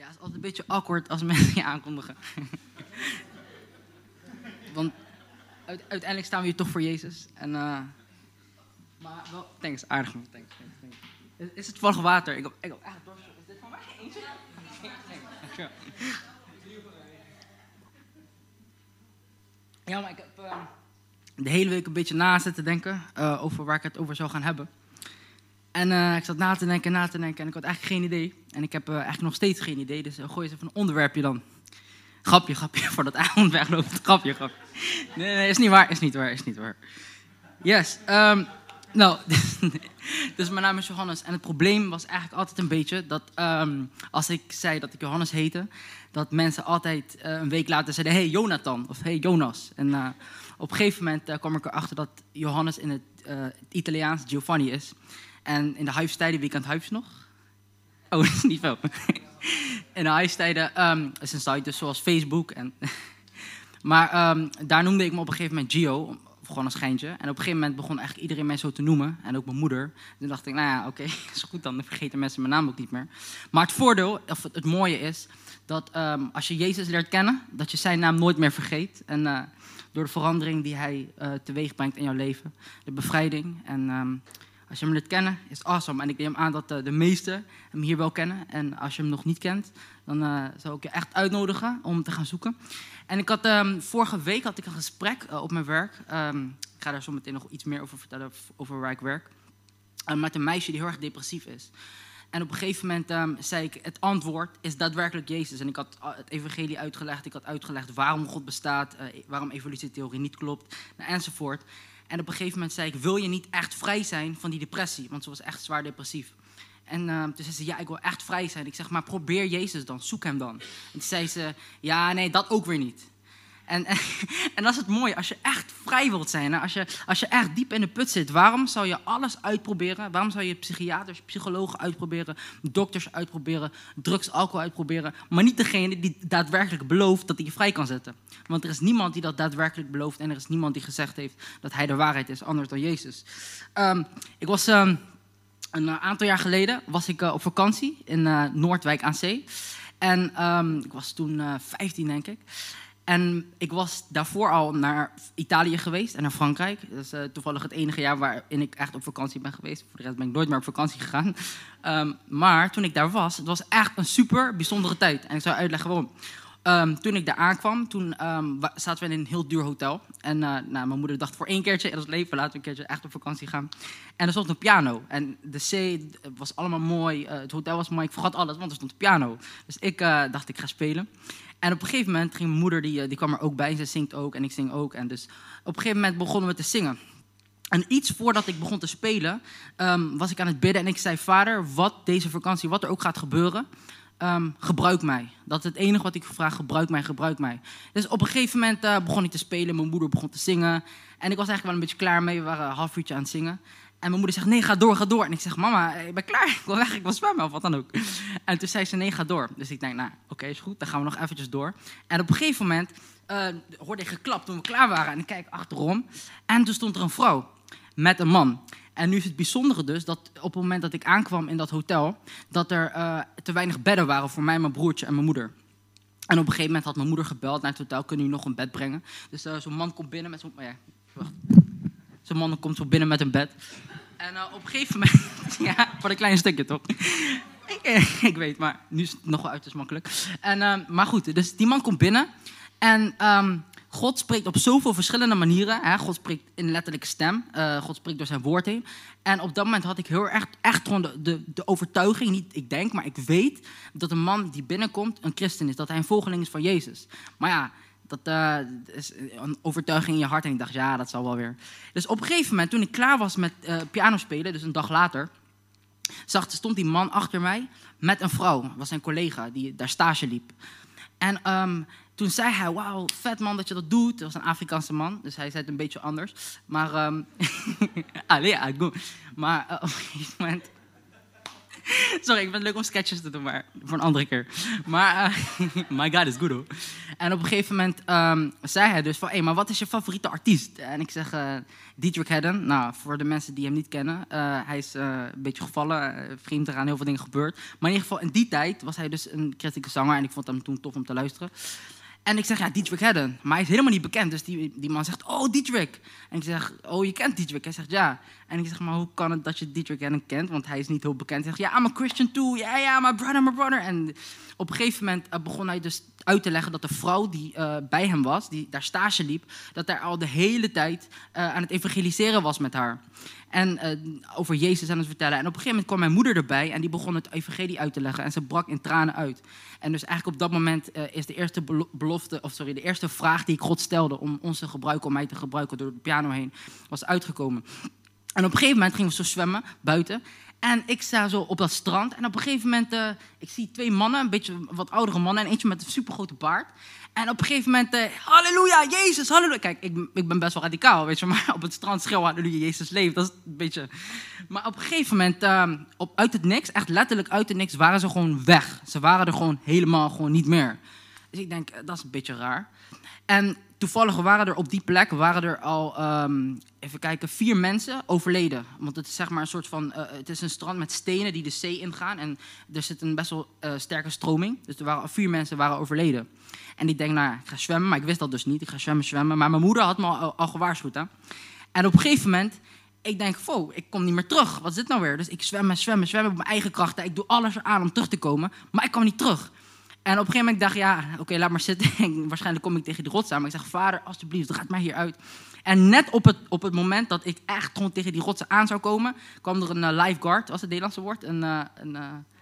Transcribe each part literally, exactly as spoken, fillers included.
Ja, het is altijd een beetje awkward als mensen je aankondigen. Want uite- uiteindelijk staan we hier toch voor Jezus. En, uh, maar wel, thanks, aardig man, thanks, thanks, thanks. Is, is het toevallig water? Ik heb, ik heb echt dorst. Is dit van mij? Eentje? Thanks. Ja, maar ik heb uh, de hele week een beetje na zitten denken uh, over waar ik het over zou gaan hebben. En uh, ik zat na te denken, na te denken en ik had eigenlijk geen idee. En ik heb uh, eigenlijk nog steeds geen idee, dus uh, gooi eens even een onderwerpje dan. Grapje, grapje, voordat avond wegloopt. Grapje, grapje. Nee, nee, is niet waar, is niet waar, is niet waar. Yes, um, nou, dus mijn naam is Johannes. En het probleem was eigenlijk altijd een beetje dat um, als ik zei dat ik Johannes heette, dat mensen altijd uh, een week later zeiden, hey Jonathan, of hey Jonas. En uh, op een gegeven moment uh, kwam ik erachter dat Johannes in het, uh, het Italiaans Giovanni is. En in de huistijden, wie kent huis nog? Oh, dat is niet veel. In de huistijden um, is een site dus zoals Facebook. En maar um, daar noemde ik me op een gegeven moment Gio, of gewoon een schijntje. En op een gegeven moment begon eigenlijk iedereen mij zo te noemen. En ook mijn moeder. Toen dacht ik, nou ja, oké, okay, is goed dan. Dan vergeten mensen mijn naam ook niet meer. Maar het voordeel, of het, het mooie is, dat um, als je Jezus leert kennen, dat je zijn naam nooit meer vergeet. En uh, door de verandering die hij uh, teweeg brengt in jouw leven, de bevrijding en... Um, Als je hem leert kennen, is awesome. En ik neem aan dat uh, de meesten hem hier wel kennen. En als je hem nog niet kent, dan uh, zou ik je echt uitnodigen om hem te gaan zoeken. En ik had, um, vorige week had ik een gesprek uh, op mijn werk. Um, ik ga daar zo meteen nog iets meer over vertellen, over waar ik werk. Uh, met een meisje die heel erg depressief is. En op een gegeven moment um, zei ik, het antwoord is daadwerkelijk Jezus. En ik had het evangelie uitgelegd. Ik had uitgelegd waarom God bestaat, uh, waarom evolutietheorie niet klopt, enzovoort. En op een gegeven moment zei ik, wil je niet echt vrij zijn van die depressie? Want ze was echt zwaar depressief. En uh, toen zei ze, ja, ik wil echt vrij zijn. Ik zeg, maar probeer Jezus dan, zoek hem dan. En toen zei ze, ja, nee, dat ook weer niet. En, en, en dat is het mooie, als je echt vrij wilt zijn, hè? Als, je, als je echt diep in de put zit, waarom zou je alles uitproberen? Waarom zou je psychiaters, psychologen uitproberen, dokters uitproberen, drugs, alcohol uitproberen, maar niet degene die daadwerkelijk belooft dat hij je vrij kan zetten? Want er is niemand die dat daadwerkelijk belooft en er is niemand die gezegd heeft dat hij de waarheid is, anders dan Jezus. Um, ik was... Um, Een aantal jaar geleden was ik uh, op vakantie in uh, Noordwijk aan Zee. En um, ik was toen uh, vijftien, denk ik. En ik was daarvoor al naar Italië geweest en naar Frankrijk. Dat is uh, toevallig het enige jaar waarin ik echt op vakantie ben geweest. Voor de rest ben ik nooit meer op vakantie gegaan. Um, maar toen ik daar was, het was echt een super bijzondere tijd. En ik zou uitleggen waarom. Um, toen ik daar aankwam, toen um, zaten we in een heel duur hotel. En uh, nou, mijn moeder dacht voor één keertje in ons leven, laten we een keertje echt op vakantie gaan. En er stond een piano. En de zee was allemaal mooi, uh, het hotel was mooi, ik vergat alles, want er stond een piano. Dus ik uh, dacht, ik ga spelen. En op een gegeven moment ging mijn moeder, die, die kwam er ook bij. Ze zingt ook en ik zing ook. En dus op een gegeven moment begonnen we te zingen. En iets voordat ik begon te spelen, um, was ik aan het bidden. En ik zei, Vader, wat deze vakantie, wat er ook gaat gebeuren, um, gebruik mij. Dat is het enige wat ik vraag, gebruik mij, gebruik mij. Dus op een gegeven moment uh, begon ik te spelen. Mijn moeder begon te zingen. En ik was eigenlijk wel een beetje klaar mee. We waren een half uurtje aan het zingen. En mijn moeder zegt, nee, ga door, ga door. En ik zeg, mama, ik ben klaar. Ik wil weg, ik wil zwemmen of wat dan ook. En toen zei ze, nee, ga door. Dus ik denk, nou, oké, okay, is goed. Dan gaan we nog eventjes door. En op een gegeven moment uh, hoorde ik geklapt toen we klaar waren. En ik kijk achterom. En toen stond er een vrouw met een man. En nu is het bijzondere dus, dat op het moment dat ik aankwam in dat hotel, dat er uh, te weinig bedden waren voor mij, mijn broertje en mijn moeder. En op een gegeven moment had mijn moeder gebeld naar het hotel, kunnen jullie nog een bed brengen? Dus uh, zo'n man komt binnen met zo'n... Oh ja, wacht. Zo'n man komt zo binnen met een bed. En uh, op een gegeven moment... ja, voor een klein stukje, toch? ik, ik weet, maar nu is het nog wel uiterst makkelijk. En, uh, maar goed, dus die man komt binnen. En um, God spreekt op zoveel verschillende manieren. Hè? God spreekt in letterlijke stem. Uh, God spreekt door zijn woord heen. En op dat moment had ik heel erg echt gewoon de, de, de overtuiging, niet ik denk, maar ik weet, dat een man die binnenkomt een christen is. Dat hij een volgeling is van Jezus. Maar ja... Dat uh, is een overtuiging in je hart. En ik dacht, ja, dat zal wel weer. Dus op een gegeven moment, toen ik klaar was met uh, piano spelen, dus een dag later, zag, stond die man achter mij met een vrouw. Dat was zijn collega die daar stage liep. En um, toen zei hij, wauw, vet man dat je dat doet. Dat was een Afrikaanse man, dus hij zei het een beetje anders. Maar, um, allee, maar uh, op een gegeven moment... Sorry, ik vind het leuk om sketches te doen, maar voor een andere keer. Maar, uh, my God is good, hoor. En op een gegeven moment um, zei hij dus van, hé, hey, maar wat is je favoriete artiest? En ik zeg, uh, Dietrich Haddon. Nou, voor de mensen die hem niet kennen, uh, hij is uh, een beetje gevallen, uh, vreemd eraan, heel veel dingen gebeurd. Maar in ieder geval, in die tijd was hij dus een christelijke zanger en ik vond hem toen tof om te luisteren. En ik zeg, ja, Dietrich Haddon. Maar hij is helemaal niet bekend. Dus die, die man zegt, oh, Dietrich. En ik zeg, oh, je kent Dietrich? Hij zegt, ja. En ik zeg, maar hoe kan het dat je Dietrich Haddon kent? Want hij is niet heel bekend. Hij zegt, ja, I'm a Christian too. Ja, ja, my brother, my brother. En op een gegeven moment uh, begon hij dus uit te leggen dat de vrouw die uh, bij hem was, die daar stage liep, dat hij al de hele tijd uh, aan het evangeliseren was met haar. En uh, over Jezus aan het vertellen. En op een gegeven moment kwam mijn moeder erbij en die begon het evangelie uit te leggen. En ze brak in tranen uit. En dus eigenlijk op dat moment uh, is de eerste belofte, of sorry, de eerste vraag die ik God stelde om ons te gebruiken, om mij te gebruiken door de piano heen, was uitgekomen. En op een gegeven moment gingen we zo zwemmen buiten. En ik sta zo op dat strand. En op een gegeven moment, uh, ik zie twee mannen, een beetje wat oudere mannen. En eentje met een supergrote baard. En op een gegeven moment, uh, halleluja, Jezus, halleluja. Kijk, ik, ik ben best wel radicaal, weet je. Maar op het strand schreeuwen, halleluja, Jezus leeft. Dat is een beetje... Maar op een gegeven moment, uh, op, uit het niks, echt letterlijk uit het niks, waren ze gewoon weg. Ze waren er gewoon helemaal gewoon niet meer. Dus ik denk, uh, dat is een beetje raar. En toevallig waren er op die plek waren er al, um, even kijken, vier mensen overleden. Want het is zeg maar een soort van, uh, het is een strand met stenen die de zee ingaan. En er zit een best wel uh, sterke stroming. Dus er waren vier mensen waren overleden. En ik denk, nou ja, ik ga zwemmen. Maar ik wist dat dus niet. Ik ga zwemmen, zwemmen. Maar mijn moeder had me al, al gewaarschuwd. Hè? En op een gegeven moment, ik denk, wow, ik kom niet meer terug. Wat is dit nou weer? Dus ik zwem en zwem en zwem op mijn eigen krachten. Ik doe alles eraan om terug te komen. Maar ik kwam niet terug. En op een gegeven moment dacht ik, ja, oké, okay, laat maar zitten. Waarschijnlijk kom ik tegen die rots aan. Maar ik zeg, vader, alsjeblieft, dan gaat mij hier uit. En net op het, op het moment dat ik echt gewoon tegen die rotsen aan zou komen, kwam er een uh, lifeguard, was het Nederlandse woord? Een, uh, een,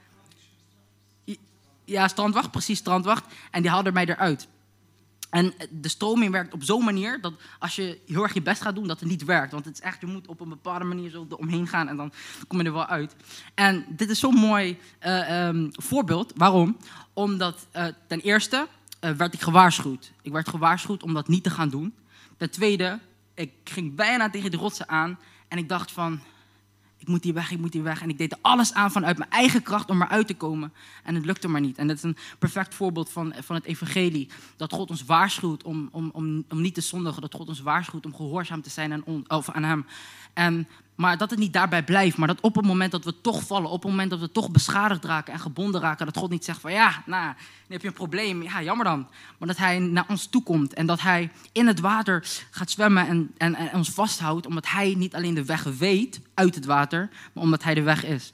uh, ja, strandwacht, precies, strandwacht. En die haalde mij eruit. En de stroming werkt op zo'n manier dat als je heel erg je best gaat doen, dat het niet werkt. Want het is echt, je moet op een bepaalde manier zo omheen gaan en dan kom je er wel uit. En dit is zo'n mooi uh, um, voorbeeld. Waarom? Omdat uh, ten eerste uh, werd ik gewaarschuwd. Ik werd gewaarschuwd om dat niet te gaan doen. Ten tweede, ik ging bijna tegen de rotsen aan en ik dacht van, ik moet hier weg, ik moet hier weg. En ik deed er alles aan vanuit mijn eigen kracht om eruit te komen. En het lukte maar niet. En dat is een perfect voorbeeld van, van het evangelie. Dat God ons waarschuwt om, om, om, om niet te zondigen. Dat God ons waarschuwt om gehoorzaam te zijn aan, on, of aan hem. En, maar dat het niet daarbij blijft. Maar dat op het moment dat we toch vallen. Op het moment dat we toch beschadigd raken en gebonden raken. Dat God niet zegt van ja, nou, nu heb je een probleem. Ja, jammer dan. Maar dat hij naar ons toe komt. En dat hij in het water gaat zwemmen en, en, en ons vasthoudt. Omdat hij niet alleen de weg weet uit het water. Maar omdat hij de weg is.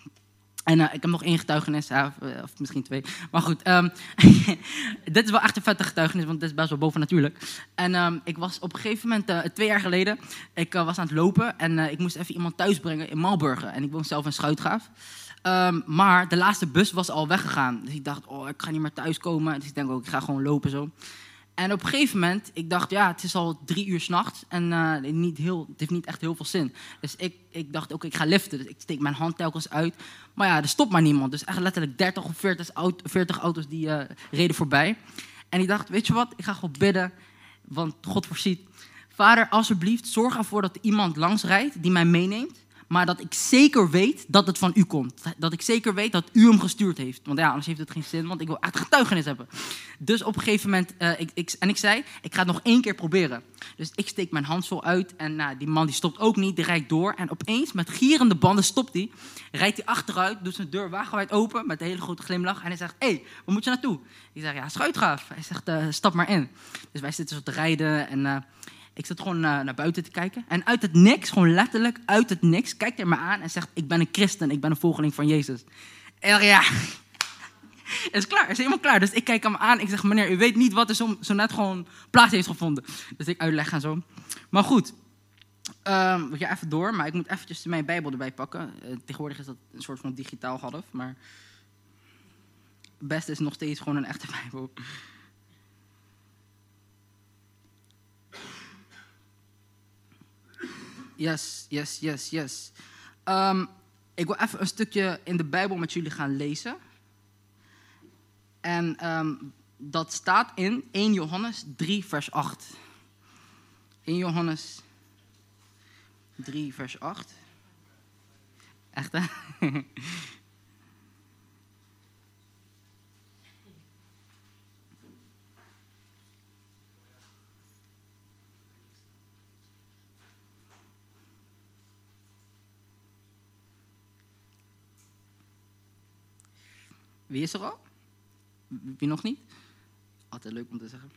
En uh, ik heb nog één getuigenis, ja, of, uh, of misschien twee. Maar goed, um, dit is wel echt een vette getuigenis, want dit is best wel bovennatuurlijk. En um, ik was op een gegeven moment, uh, twee jaar geleden, ik uh, was aan het lopen en uh, ik moest even iemand thuis brengen in Malburgen. En ik woon zelf in Schuitgraaf. Um, maar de laatste bus was al weggegaan. Dus ik dacht, oh, ik ga niet meer thuiskomen. Dus ik denk ook, ik ga gewoon lopen zo. En op een gegeven moment, ik dacht, ja, het is al drie uur 's nachts en uh, niet heel, het heeft niet echt heel veel zin. Dus ik, ik dacht, oké, okay, ik ga liften. Dus ik steek mijn hand telkens uit. Maar ja, er stopt maar niemand. Dus echt letterlijk dertig of veertig auto's die uh, reden voorbij. En ik dacht, weet je wat, ik ga gewoon bidden, want God voorziet. Vader, alsjeblieft, zorg ervoor dat er iemand langs rijdt die mij meeneemt. Maar dat ik zeker weet dat het van u komt. Dat ik zeker weet dat u hem gestuurd heeft. Want ja, anders heeft het geen zin, want ik wil echt getuigenis hebben. Dus op een gegeven moment, uh, ik, ik, en ik zei, ik ga het nog één keer proberen. Dus ik steek mijn hand zo uit en nou, die man die stopt ook niet, die rijdt door. En opeens, met gierende banden, stopt hij. Rijdt hij achteruit, doet zijn deur wagenwijd open, met een hele grote glimlach. En hij zegt, hé, hey, waar moet je naartoe? Ik zeg, ja, Schuitgraaf. Hij zegt, uh, stap maar in. Dus wij zitten zo te rijden en... Uh, Ik zat gewoon uh, naar buiten te kijken. En uit het niks, gewoon letterlijk uit het niks, kijkt hij me aan en zegt, ik ben een christen, ik ben een volgeling van Jezus. En ja, het is klaar, het is helemaal klaar. Dus ik kijk hem aan, ik zeg, meneer, u weet niet wat er zo, zo net gewoon plaats heeft gevonden. Dus ik uitleg en zo. Maar goed, um, we gaan even door, maar ik moet eventjes mijn Bijbel erbij pakken. Uh, tegenwoordig is dat een soort van digitaal half, maar het beste is nog steeds gewoon een echte Bijbel. Yes, yes, yes, yes. Um, ik wil even een stukje in de Bijbel met jullie gaan lezen. En um, dat staat in eerste Johannes drie, vers acht. eerste Johannes drie, vers acht. Echt, hè? Wie is er al? Wie nog niet? Altijd leuk om te zeggen.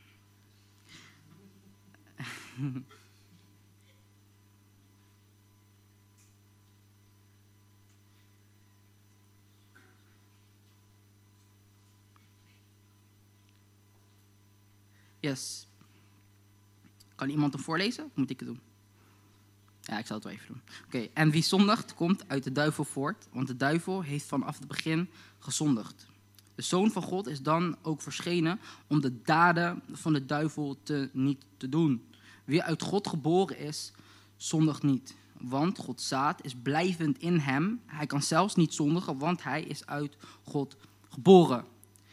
Yes. Kan iemand hem voorlezen? Of moet ik het doen? Ja, ik zal het wel even doen. Oké, okay. En wie zondigt, komt uit de duivel voort, want de duivel heeft vanaf het begin gezondigd. De Zoon van God is dan ook verschenen om de daden van de duivel te, niet te doen. Wie uit God geboren is, zondigt niet. Want Gods zaad is blijvend in hem. Hij kan zelfs niet zondigen, want hij is uit God geboren.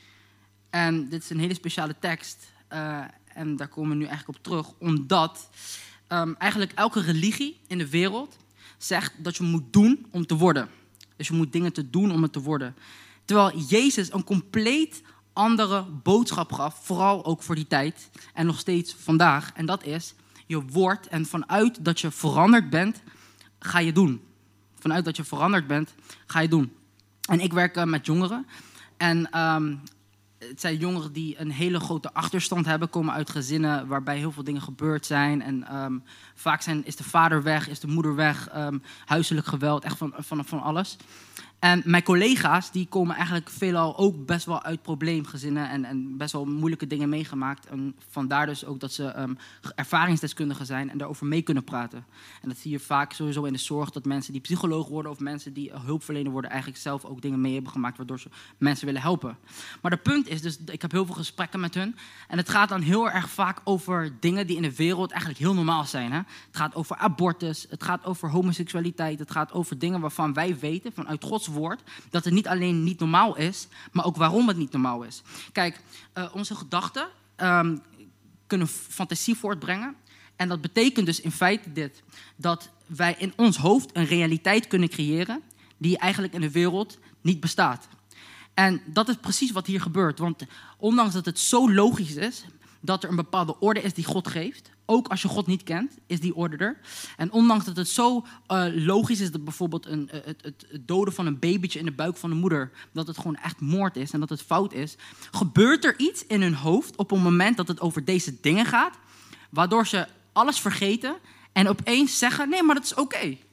En dit is een hele speciale tekst. Uh, en daar komen we nu eigenlijk op terug. Omdat um, eigenlijk elke religie in de wereld zegt dat je moet doen om te worden. Dus je moet dingen te doen om het te worden. Terwijl Jezus een compleet andere boodschap gaf, vooral ook voor die tijd en nog steeds vandaag. En dat is, je wordt en vanuit dat je veranderd bent, ga je doen. Vanuit dat je veranderd bent, ga je doen. En ik werk uh, met jongeren. En um, het zijn jongeren die een hele grote achterstand hebben, komen uit gezinnen waarbij heel veel dingen gebeurd zijn. En um, vaak zijn, is de vader weg, is de moeder weg, um, huiselijk geweld, echt van, van, van alles. En mijn collega's die komen eigenlijk veelal ook best wel uit probleemgezinnen en, en best wel moeilijke dingen meegemaakt. En vandaar dus ook dat ze um, ervaringsdeskundigen zijn en daarover mee kunnen praten. En dat zie je vaak sowieso in de zorg, dat mensen die psycholoog worden of mensen die hulpverlener worden eigenlijk zelf ook dingen mee hebben gemaakt waardoor ze mensen willen helpen. Maar het punt is dus, ik heb heel veel gesprekken met hun en het gaat dan heel erg vaak over dingen die in de wereld eigenlijk heel normaal zijn. Hè? Het gaat over abortus, het gaat over homoseksualiteit, het gaat over dingen waarvan wij weten vanuit Gods woord dat het niet alleen niet normaal is, maar ook waarom het niet normaal is. Kijk, uh, onze gedachten um, kunnen fantasie voortbrengen. En dat betekent dus in feite dit, dat wij in ons hoofd een realiteit kunnen creëren die eigenlijk in de wereld niet bestaat. En dat is precies wat hier gebeurt. Want ondanks dat het zo logisch is dat er een bepaalde orde is die God geeft, ook als je God niet kent, is die orde er. En ondanks dat het zo uh, logisch is dat bijvoorbeeld een, uh, het, het, het doden van een babytje in de buik van de moeder, dat het gewoon echt moord is en dat het fout is, gebeurt er iets in hun hoofd op het moment dat het over deze dingen gaat, waardoor ze alles vergeten en opeens zeggen, nee, maar dat is oké. Okay.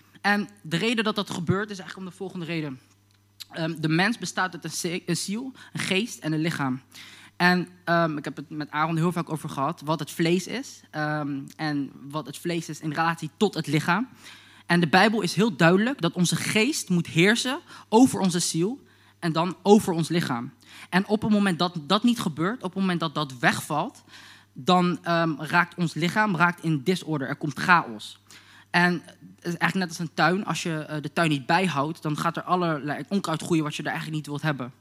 En de reden dat dat gebeurt is eigenlijk om de volgende reden. Um, de mens bestaat uit een, een ziel, een geest en een lichaam. En um, ik heb het met Aaron heel vaak over gehad, wat het vlees is. Um, en wat het vlees is in relatie tot het lichaam. En de Bijbel is heel duidelijk dat onze geest moet heersen over onze ziel en dan over ons lichaam. En op het moment dat dat niet gebeurt, op het moment dat dat wegvalt, dan um, raakt ons lichaam raakt in disorder. Er komt chaos. En het is eigenlijk net als een tuin. Als je uh, de tuin niet bijhoudt, dan gaat er allerlei onkruid groeien wat je er eigenlijk niet wilt hebben.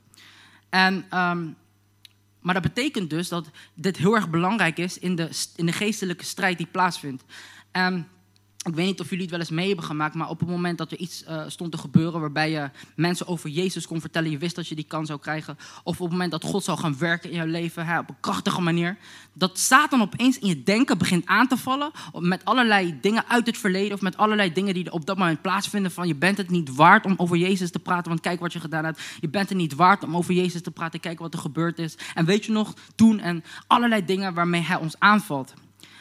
En... Um, Maar dat betekent dus dat dit heel erg belangrijk is in de, in de geestelijke strijd die plaatsvindt. Um, ik weet niet of jullie het wel eens mee hebben gemaakt, maar op het moment dat er iets uh, stond te gebeuren waarbij je mensen over Jezus kon vertellen, je wist dat je die kans zou krijgen, of op het moment dat God zou gaan werken in jouw leven, hè, op een krachtige manier, dat Satan opeens in je denken begint aan te vallen met allerlei dingen uit het verleden of met allerlei dingen die er op dat moment plaatsvinden van je bent het niet waard om over Jezus te praten, want kijk wat je gedaan hebt. Je bent het niet waard om over Jezus te praten, kijk wat er gebeurd is. En weet je nog, toen en allerlei dingen waarmee hij ons aanvalt.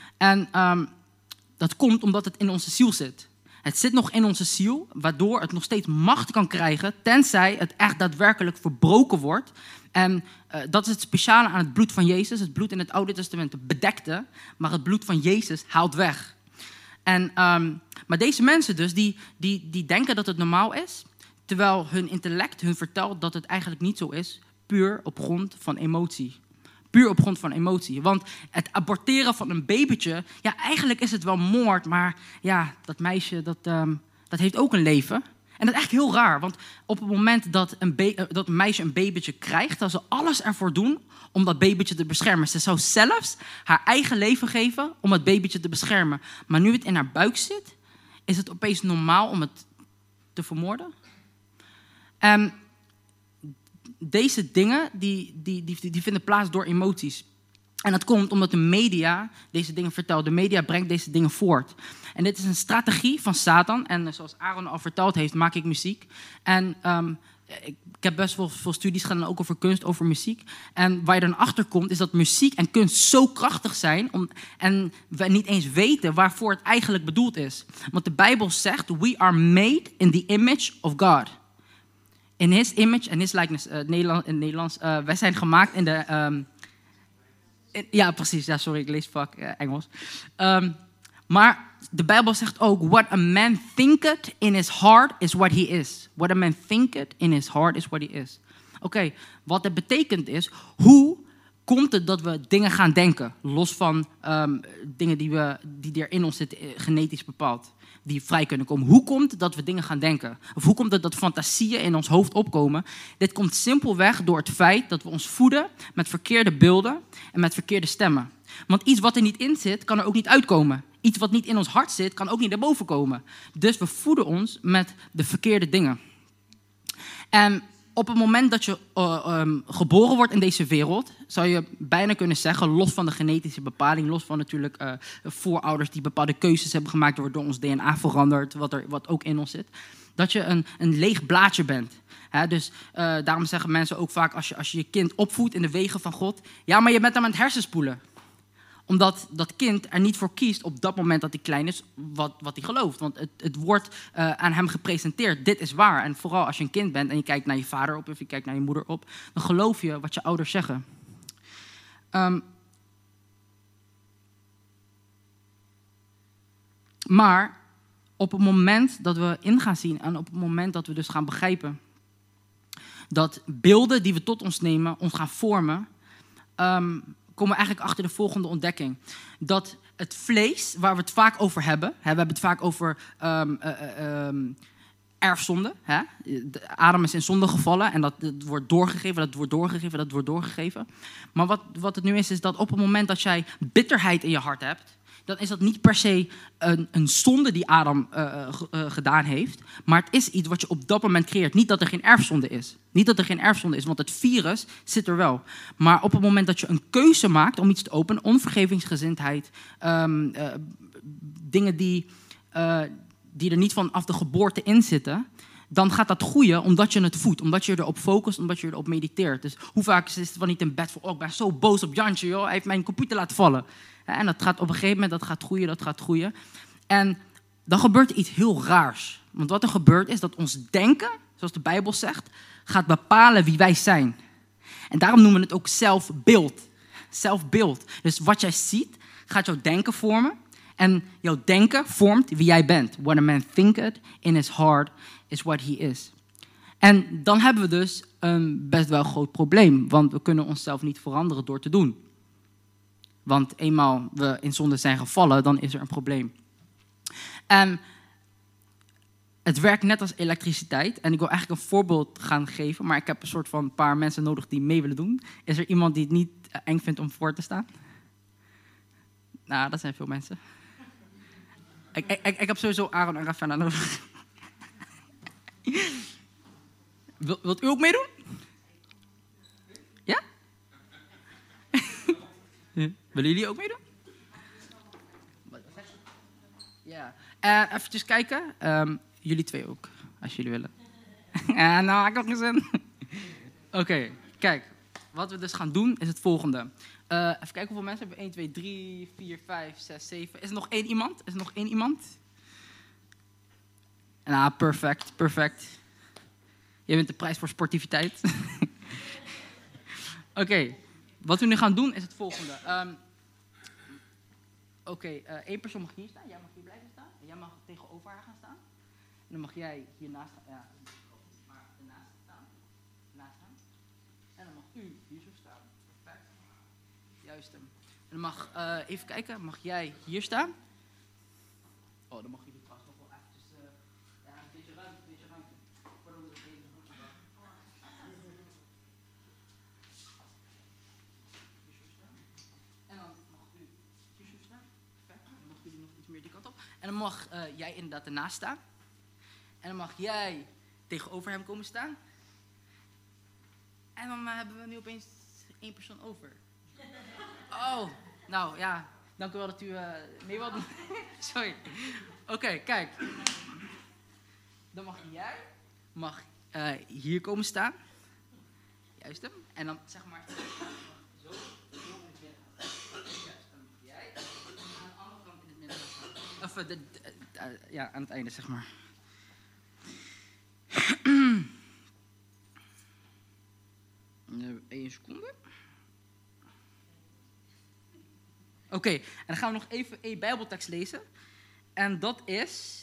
En um, dat komt omdat het in onze ziel zit. Het zit nog in onze ziel, waardoor het nog steeds macht kan krijgen, tenzij het echt daadwerkelijk verbroken wordt. En uh, dat is het speciale aan het bloed van Jezus. Het bloed in het Oude Testament bedekte, maar het bloed van Jezus haalt weg. En, um, maar deze mensen dus, die, die, die denken dat het normaal is, terwijl hun intellect hun vertelt dat het eigenlijk niet zo is, puur op grond van emotie. Puur op grond van emotie. Want het aborteren van een babytje, ja, eigenlijk is het wel moord, maar ja, dat meisje, dat, um, dat heeft ook een leven. En dat is echt heel raar, want op het moment dat een, be- dat een meisje een babytje krijgt, dan zal ze alles ervoor doen om dat babytje te beschermen. Ze zou zelfs haar eigen leven geven om het babytje te beschermen. Maar nu het in haar buik zit, is het opeens normaal om het te vermoorden. Um, Deze dingen die, die, die, die vinden plaats door emoties. En dat komt omdat de media deze dingen vertelt. De media brengt deze dingen voort. En dit is een strategie van Satan. En zoals Aaron al verteld heeft, maak ik muziek. En um, ik, ik heb best wel veel studies gedaan, ook over kunst, over muziek. En waar je dan achter komt, is dat muziek en kunst zo krachtig zijn. Om, en we niet eens weten waarvoor het eigenlijk bedoeld is. Want de Bijbel zegt, we are made in the image of God. In his image en his likeness. Uh, Nederland, in het Nederlands. Uh, wij zijn gemaakt in de... Um, in, ja, precies. Ja, sorry, ik lees vaak uh, Engels. Um, maar de Bijbel zegt ook... What a man thinketh in his heart is what he is. What a man thinketh in his heart is what he is. Oké, okay, wat het betekent is... Hoe komt het dat we dingen gaan denken? Los van um, dingen die, we, die er in ons zitten, genetisch bepaald. Die vrij kunnen komen. Hoe komt het dat we dingen gaan denken? Of hoe komt het dat fantasieën in ons hoofd opkomen? Dit komt simpelweg door het feit dat we ons voeden met verkeerde beelden en met verkeerde stemmen. Want iets wat er niet in zit, kan er ook niet uitkomen. Iets wat niet in ons hart zit, kan ook niet naar boven komen. Dus we voeden ons met de verkeerde dingen. En op het moment dat je uh, um, geboren wordt in deze wereld, zou je bijna kunnen zeggen, los van de genetische bepaling, los van natuurlijk uh, voorouders die bepaalde keuzes hebben gemaakt, waardoor ons D N A verandert, wat, er, wat ook in ons zit, dat je een, een leeg blaadje bent. He, dus uh, daarom zeggen mensen ook vaak, als je, als je je kind opvoedt in de wegen van God, ja, maar je bent hem aan het hersenspoelen. Omdat dat kind er niet voor kiest op dat moment dat hij klein is, wat, wat hij gelooft. Want het, het wordt uh, aan hem gepresenteerd, dit is waar. En vooral als je een kind bent en je kijkt naar je vader op of je kijkt naar je moeder op, dan geloof je wat je ouders zeggen. Um, maar op het moment dat we in gaan zien en op het moment dat we dus gaan begrijpen dat beelden die we tot ons nemen, ons gaan vormen, um, komen we eigenlijk achter de volgende ontdekking. Dat het vlees, waar we het vaak over hebben, hè, we hebben het vaak over um, uh, uh, um, erfzonde. Hè? De Adam is in zonde gevallen en dat, dat wordt doorgegeven, dat wordt doorgegeven, dat wordt doorgegeven. Maar wat, wat het nu is, is dat op het moment dat jij bitterheid in je hart hebt, dan is dat niet per se een, een zonde die Adam uh, uh, gedaan heeft. Maar het is iets wat je op dat moment creëert. Niet dat er geen erfzonde is. Niet dat er geen erfzonde is, want het virus zit er wel. Maar op het moment dat je een keuze maakt om iets te openen, onvergevingsgezindheid, um, uh, dingen die, uh, die er niet vanaf de geboorte in zitten, dan gaat dat groeien omdat je het voedt. Omdat je erop focust, omdat je erop mediteert. Dus hoe vaak is het wel niet in bed voor, oh, ik ben zo boos op Jantje, joh. Hij heeft mijn computer laten vallen. En dat gaat op een gegeven moment, dat gaat groeien, dat gaat groeien. En dan gebeurt er iets heel raars. Want wat er gebeurt is dat ons denken, zoals de Bijbel zegt, gaat bepalen wie wij zijn. En daarom noemen we het ook zelfbeeld. Zelfbeeld. Dus wat jij ziet, gaat jouw denken vormen. En jouw denken vormt wie jij bent. What a man thinketh in his heart is what he is. En dan hebben we dus een best wel groot probleem. Want we kunnen onszelf niet veranderen door te doen. Want eenmaal we in zonde zijn gevallen, dan is er een probleem. En het werkt net als elektriciteit. En ik wil eigenlijk een voorbeeld gaan geven, maar ik heb een soort van een paar mensen nodig die mee willen doen. Is er iemand die het niet eng vindt om voor te staan? Nou, dat zijn veel mensen. Ik, ik, ik heb sowieso Aaron en Ravenna nodig. Wil, wilt u ook meedoen? Ja? Willen jullie ook meedoen? Ja. Uh, even kijken. Um, jullie twee ook, als jullie willen. uh, nou, ik heb geen zin. Oké, okay, kijk. Wat we dus gaan doen is het volgende. Uh, even kijken hoeveel mensen hebben we. één, twee, drie, vier, vijf, zes, zeven. Is er nog één iemand? Is er nog één iemand? Nou, perfect, perfect. Je wint de prijs voor sportiviteit. Oké, okay. Wat we nu gaan doen is het volgende. Um, Oké, okay, uh, één persoon mag hier staan. Jij mag hier blijven staan. En jij mag tegenover haar gaan staan. En dan mag jij hiernaast gaan. Ja, maar ernaast staan. Naast gaan. En dan mag u hier zo staan. Perfect. Juist hem. En dan mag, uh, even kijken, mag jij hier staan? Oh, dan mag jullie trouwens nog wel eventjes, uh, ja, een beetje ruimte, een beetje ruimte. Voordat we deze boekje maken. En dan mag u hier zo staan. Perfect. Dan mag jullie nog iets meer die kant op. En dan mag uh, jij inderdaad ernaast staan. En dan mag jij tegenover hem komen staan. En dan uh, hebben we nu opeens één persoon over. Oh, nou ja, dank u wel dat u uh, mee wilt doen. Sorry. Oké, okay, kijk. Dan mag jij mag uh, hier komen staan. Juist hem. En dan zeg maar zo. Zo in het midden. Juist. Dan jij. En aan de andere kant in het midden. Of de, de, de, ja, aan het einde zeg maar. Eén seconde. Oké, okay, en dan gaan we nog even een Bijbeltekst lezen. En dat is...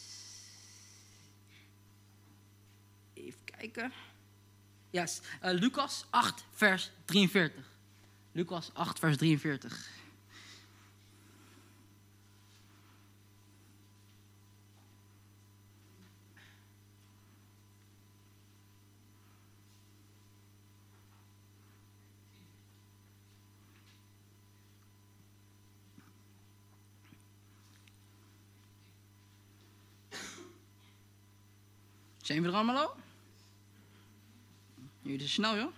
Even kijken. Ja, yes, uh, Lucas acht, vers drieënveertig. Lucas acht, vers drieënveertig. Zijn we er allemaal al? Jullie zijn snel, joh.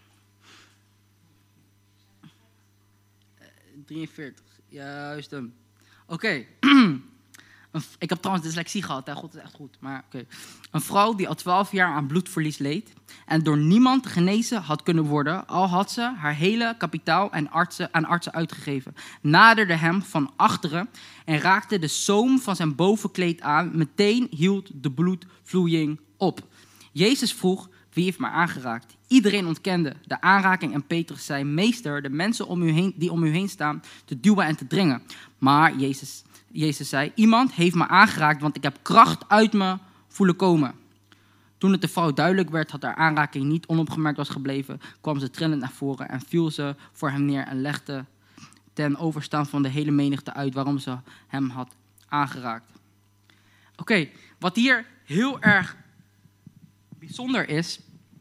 Uh, drieënveertig, juist hem. Oké. Okay. Ik heb trouwens dyslexie gehad, hè. God is echt goed. Maar oké. Okay. Een vrouw die al twaalf jaar aan bloedverlies leed en door niemand genezen had kunnen worden, al had ze haar hele kapitaal en artsen, aan artsen uitgegeven, naderde hem van achteren en raakte de zoom van zijn bovenkleed aan. Meteen hield de bloedvloeiing op. Jezus vroeg, wie heeft mij aangeraakt? Iedereen ontkende de aanraking en Petrus zei, meester, de mensen om u heen, die om u heen staan, te duwen en te dringen. Maar Jezus, Jezus zei, iemand heeft me aangeraakt, want ik heb kracht uit me voelen komen. Toen het de vrouw duidelijk werd dat haar aanraking niet onopgemerkt was gebleven, kwam ze trillend naar voren en viel ze voor hem neer en legde ten overstaan van de hele menigte uit waarom ze hem had aangeraakt. Oké, okay, wat hier heel erg bijzonder is,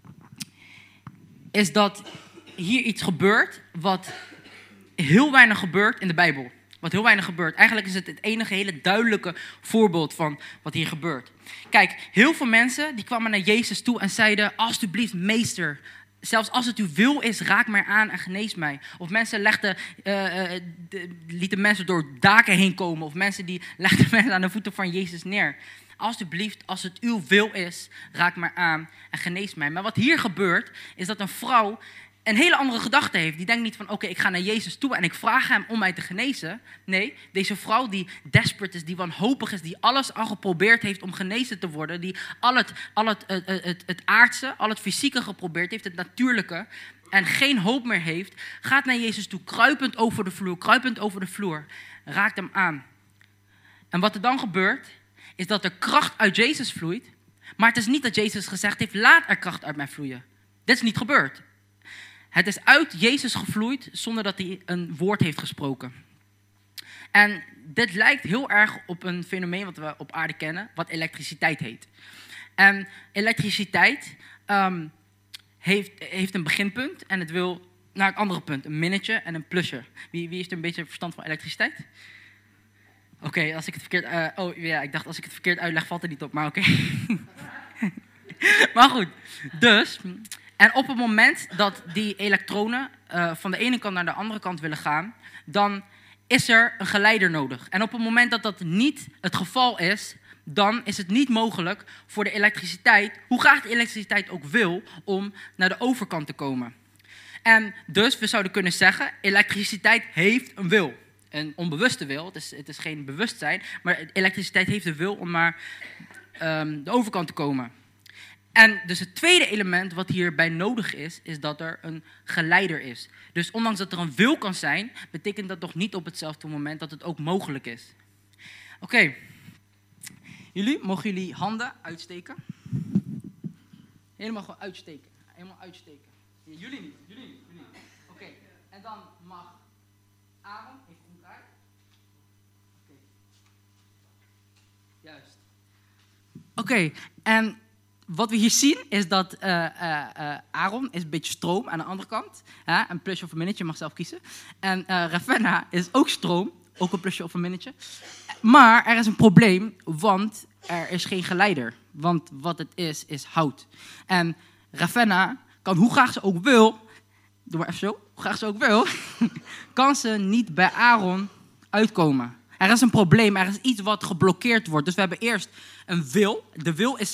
is dat hier iets gebeurt wat heel weinig gebeurt in de Bijbel. Wat heel weinig gebeurt. Eigenlijk is het het enige hele duidelijke voorbeeld van wat hier gebeurt. Kijk, heel veel mensen die kwamen naar Jezus toe en zeiden, alsjeblieft meester, zelfs als het uw wil is, raak mij aan en genees mij. Of mensen legden, uh, uh, de, lieten mensen door daken heen komen. Of mensen die legden mensen aan de voeten van Jezus neer. Alsjeblieft, als het uw wil is, raak mij aan en genees mij. Maar wat hier gebeurt, is dat een vrouw een hele andere gedachte heeft. Die denkt niet van, oké, okay, ik ga naar Jezus toe en ik vraag hem om mij te genezen. Nee, deze vrouw die desperate is, die wanhopig is, die alles al geprobeerd heeft om genezen te worden, die al het, al het, het, het, het aardse, al het fysieke geprobeerd heeft, het natuurlijke, en geen hoop meer heeft, gaat naar Jezus toe, kruipend over de vloer, kruipend over de vloer, raakt hem aan. En wat er dan gebeurt, is dat er kracht uit Jezus vloeit, maar het is niet dat Jezus gezegd heeft, laat er kracht uit mij vloeien. Dit is niet gebeurd. Het is uit Jezus gevloeid zonder dat hij een woord heeft gesproken. En dit lijkt heel erg op een fenomeen wat we op aarde kennen, wat elektriciteit heet. En elektriciteit um, heeft, heeft een beginpunt en het wil naar het andere punt, een minnetje en een plusje. Wie, wie heeft er een beetje verstand van elektriciteit? Oké, okay, als ik het verkeerd... Uh, oh ja, ik dacht als ik het verkeerd uitleg valt er niet op, maar oké. Okay. Maar goed, dus... En op het moment dat die elektronen uh, van de ene kant naar de andere kant willen gaan, dan is er een geleider nodig. En op het moment dat dat niet het geval is, dan is het niet mogelijk voor de elektriciteit, hoe graag de elektriciteit ook wil, om naar de overkant te komen. En dus, we zouden kunnen zeggen, elektriciteit heeft een wil. Een onbewuste wil, het is, het is geen bewustzijn, maar elektriciteit heeft de wil om naar um, de overkant te komen. En dus het tweede element wat hierbij nodig is, is dat er een geleider is. Dus ondanks dat er een wil kan zijn, betekent dat nog niet op hetzelfde moment dat het ook mogelijk is. Oké, okay. Jullie, mogen jullie handen uitsteken? Helemaal gewoon uitsteken. Helemaal uitsteken. Jullie niet, jullie niet, jullie niet. Oké, okay. En dan mag Aaron even omdraaien. Oké. Okay. Juist. Oké, okay. En... Wat we hier zien is dat uh, uh, uh, Aaron is een beetje stroom aan de andere kant. Hè? Een plusje of een minnetje, je mag zelf kiezen. En uh, Ravenna is ook stroom, ook een plusje of een minnetje. Maar er is een probleem, want er is geen geleider. Want wat het is, is hout. En Ravenna kan, hoe graag ze ook wil, doe maar even zo, hoe graag ze ook wil, kan ze niet bij Aaron uitkomen. Er is een probleem, er is iets wat geblokkeerd wordt. Dus we hebben eerst een wil, de wil is er.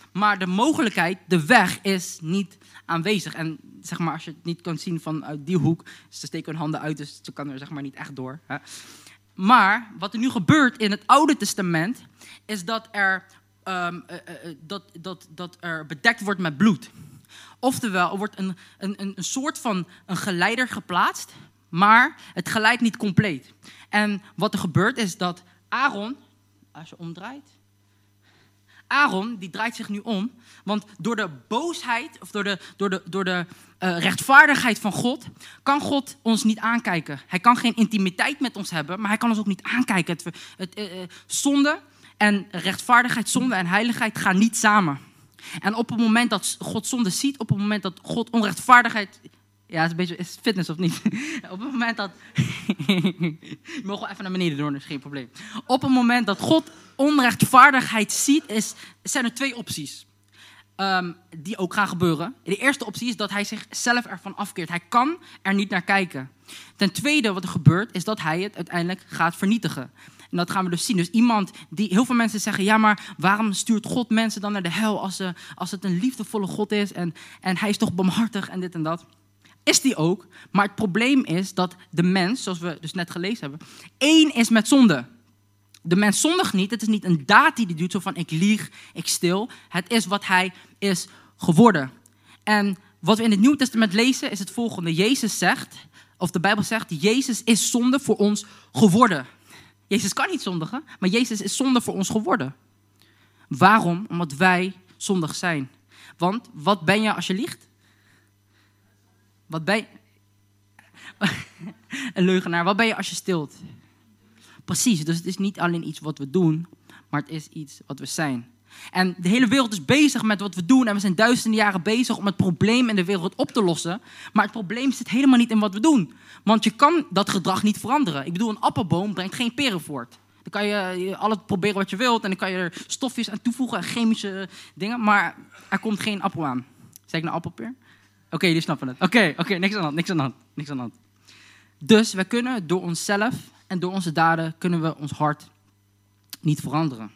maar de mogelijkheid, de weg is niet aanwezig. En zeg maar, als je het niet kan zien vanuit die hoek, ze steken hun handen uit, dus ze kan er zeg maar niet echt door. Hè. Maar wat er nu gebeurt in het Oude Testament, is dat er, um, uh, uh, dat, dat, dat er bedekt wordt met bloed. Oftewel, er wordt een, een, een soort van een geleider geplaatst, maar het geleidt niet compleet. En wat er gebeurt is dat Aaron, als je omdraait, Aaron die draait zich nu om, want door de boosheid of door de, door de, door de uh, rechtvaardigheid van God kan God ons niet aankijken. Hij kan geen intimiteit met ons hebben, maar hij kan ons ook niet aankijken. Het, het, uh, zonde en rechtvaardigheid, zonde en heiligheid gaan niet samen. En op het moment dat God zonde ziet, op het moment dat God onrechtvaardigheid... Ja, het is een beetje is fitness of niet? Op het moment dat... Je mag wel even naar beneden doen, dat is geen probleem. Op het moment dat God onrechtvaardigheid ziet, is, zijn er twee opties. Um, die ook gaan gebeuren. De eerste optie is dat hij zichzelf ervan afkeert. Hij kan er niet naar kijken. Ten tweede wat er gebeurt, is dat hij het uiteindelijk gaat vernietigen. En dat gaan we dus zien. Dus iemand die... Heel veel mensen zeggen, ja, maar waarom stuurt God mensen dan naar de hel als, ze, als het een liefdevolle God is en, en hij is toch barmhartig en dit en dat. Is die ook, maar het probleem is dat de mens, zoals we dus net gelezen hebben, één is met zonde. De mens zondigt niet, het is niet een daad die hij doet, zo van ik lieg, ik stil. Het is wat hij is geworden. En wat we in het Nieuwe Testament lezen is het volgende. Jezus zegt, of de Bijbel zegt, Jezus is zonde voor ons geworden. Jezus kan niet zondigen, maar Jezus is zonde voor ons geworden. Waarom? Omdat wij zondig zijn. Want wat ben je als je liegt? Wat ben je? Een leugenaar. Wat ben je als je stilt? Precies, dus het is niet alleen iets wat we doen, maar het is iets wat we zijn. En de hele wereld is bezig met wat we doen en we zijn duizenden jaren bezig om het probleem in de wereld op te lossen. Maar het probleem zit helemaal niet in wat we doen. Want je kan dat gedrag niet veranderen. Ik bedoel, een appelboom brengt geen peren voort. Dan kan je alles proberen wat je wilt en dan kan je er stofjes aan toevoegen en chemische dingen, maar er komt geen appel aan. Zeg ik nou appelpeer? Oké, okay, jullie snappen het. Oké, okay, oké, okay, niks aan de hand, niks aan de hand, niks aan de hand. Dus we kunnen door onszelf en door onze daden kunnen we ons hart niet veranderen.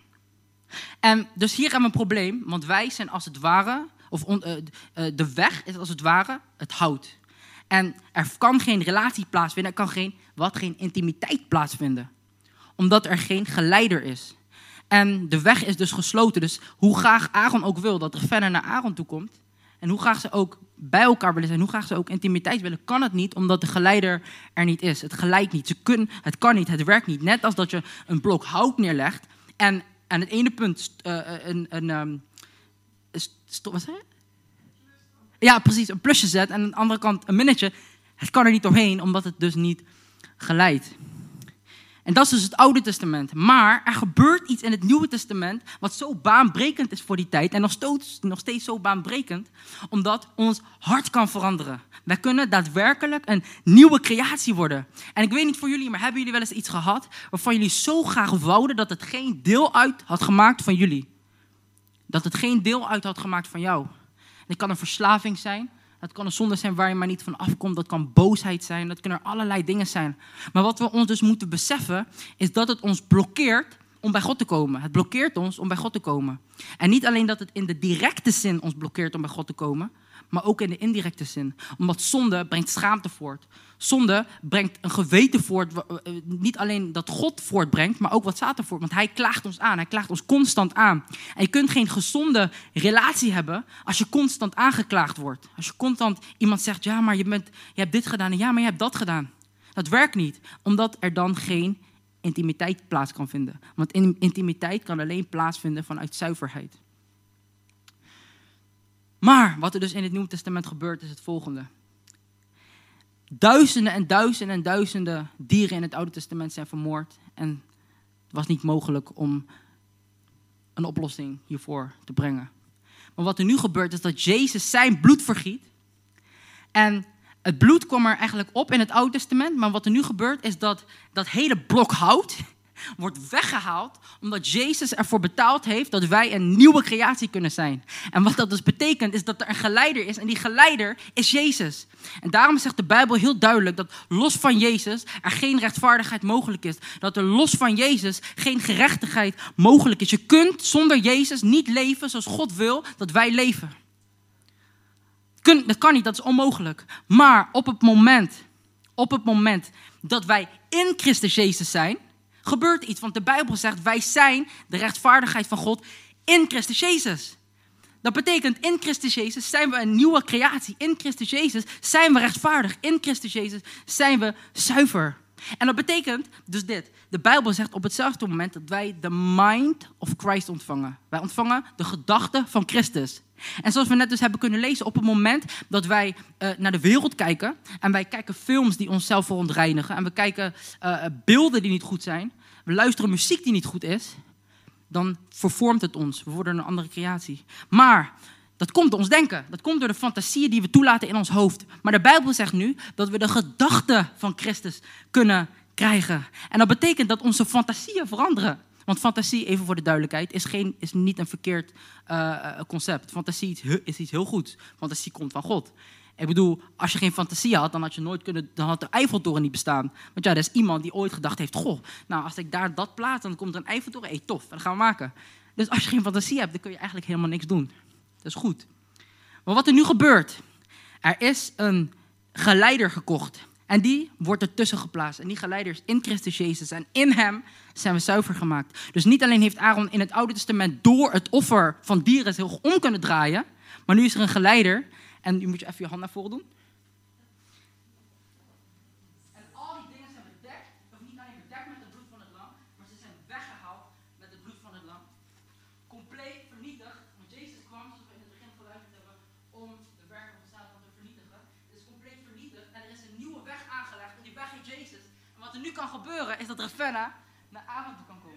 En dus hier hebben we een probleem, want wij zijn als het ware, of on, uh, uh, de weg is als het ware het hout. En er kan geen relatie plaatsvinden, er kan geen, wat, geen intimiteit plaatsvinden. Omdat er geen geleider is. En de weg is dus gesloten. Dus hoe graag Aaron ook wil dat er verder naar Aaron toe komt, en hoe graag ze ook bij elkaar willen zijn, hoe graag ze ook intimiteit willen, kan het niet, omdat de geleider er niet is. Het geleidt niet, ze kunnen, het kan niet, het werkt niet. Net als dat je een blok hout neerlegt en aan het ene punt uh, een, een, um, st- wat zei je? Ja, precies, een plusje zet en aan de andere kant een minnetje. Het kan er niet doorheen, omdat het dus niet geleidt. En dat is dus het Oude Testament. Maar er gebeurt iets in het Nieuwe Testament wat zo baanbrekend is voor die tijd. En nog steeds, nog steeds zo baanbrekend, omdat ons hart kan veranderen. Wij kunnen daadwerkelijk een nieuwe creatie worden. En ik weet niet voor jullie, maar hebben jullie wel eens iets gehad waarvan jullie zo graag wouden dat het geen deel uit had gemaakt van jullie? Dat het geen deel uit had gemaakt van jou. Het kan een verslaving zijn. Dat kan een zonde zijn waar je maar niet van afkomt. Dat kan boosheid zijn. Dat kunnen allerlei dingen zijn. Maar wat we ons dus moeten beseffen, is dat het ons blokkeert om bij God te komen. Het blokkeert ons om bij God te komen. En niet alleen dat het in de directe zin ons blokkeert om bij God te komen, maar ook in de indirecte zin. Omdat zonde brengt schaamte voort. Zonde brengt een geweten voort. Niet alleen dat God voortbrengt, maar ook wat Satan voort. Want hij klaagt ons aan. Hij klaagt ons constant aan. En je kunt geen gezonde relatie hebben als je constant aangeklaagd wordt. Als je constant iemand zegt, ja, maar je, bent, je hebt dit gedaan en ja, maar je hebt dat gedaan. Dat werkt niet, omdat er dan geen intimiteit plaats kan vinden. Want intimiteit kan alleen plaatsvinden vanuit zuiverheid. Maar wat er dus in het Nieuwe Testament gebeurt is het volgende. Duizenden en duizenden en duizenden dieren in het Oude Testament zijn vermoord. En het was niet mogelijk om een oplossing hiervoor te brengen. Maar wat er nu gebeurt is dat Jezus zijn bloed vergiet. En het bloed kwam er eigenlijk op in het Oude Testament. Maar wat er nu gebeurt is dat dat hele blok hout, wordt weggehaald omdat Jezus ervoor betaald heeft dat wij een nieuwe creatie kunnen zijn. En wat dat dus betekent is dat er een geleider is en die geleider is Jezus. En daarom zegt de Bijbel heel duidelijk dat los van Jezus er geen rechtvaardigheid mogelijk is. Dat er los van Jezus geen gerechtigheid mogelijk is. Je kunt zonder Jezus niet leven zoals God wil dat wij leven. Kun, dat kan niet, dat is onmogelijk. Maar op het moment, op het moment dat wij in Christus Jezus zijn, gebeurt iets. Want de Bijbel zegt, wij zijn de rechtvaardigheid van God in Christus Jezus. Dat betekent, in Christus Jezus zijn we een nieuwe creatie. In Christus Jezus zijn we rechtvaardig. In Christus Jezus zijn we zuiver. En dat betekent dus dit. De Bijbel zegt op hetzelfde moment dat wij de mind of Christ ontvangen. Wij ontvangen de gedachten van Christus. En zoals we net dus hebben kunnen lezen, op het moment dat wij uh, naar de wereld kijken en wij kijken films die onszelf verontreinigen en we kijken uh, beelden die niet goed zijn, we luisteren muziek die niet goed is, dan vervormt het ons. We worden een andere creatie. Maar dat komt door ons denken. Dat komt door de fantasieën die we toelaten in ons hoofd. Maar de Bijbel zegt nu dat we de gedachten van Christus kunnen krijgen. En dat betekent dat onze fantasieën veranderen. Want fantasie, even voor de duidelijkheid, is, geen, is niet een verkeerd uh, concept. Fantasie is, is iets heel goeds. Fantasie komt van God. Ik bedoel, als je geen fantasie had, dan had je nooit kunnen, dan had de Eiffeltoren niet bestaan. Want ja, er is iemand die ooit gedacht heeft, goh, nou als ik daar dat plaats, dan komt er een Eiffeltoren. Hé, hey, tof, dat gaan we maken. Dus als je geen fantasie hebt, dan kun je eigenlijk helemaal niks doen. Dat is goed. Maar wat er nu gebeurt, er is een geleider gekocht. En die wordt ertussen geplaatst. En die geleider is in Christus Jezus. En in hem zijn we zuiver gemaakt. Dus niet alleen heeft Aaron in het Oude Testament door het offer van dieren zich om kunnen draaien. Maar nu is er een geleider. En nu moet je even je hand naar voren doen. En al die dingen zijn bedekt. Of niet alleen bedekt met het bloed van het lam. Maar ze zijn weggehaald met het bloed van het lam. Compleet vernietigd. Want Jezus kwam, zoals we in het begin geluisterd hebben, om de werken van Satan te vernietigen. Het is compleet vernietigd. En er is een nieuwe weg aangelegd. En die weg is Jezus. En wat er nu kan gebeuren, is dat Ravenna naar Aaron toe kan komen.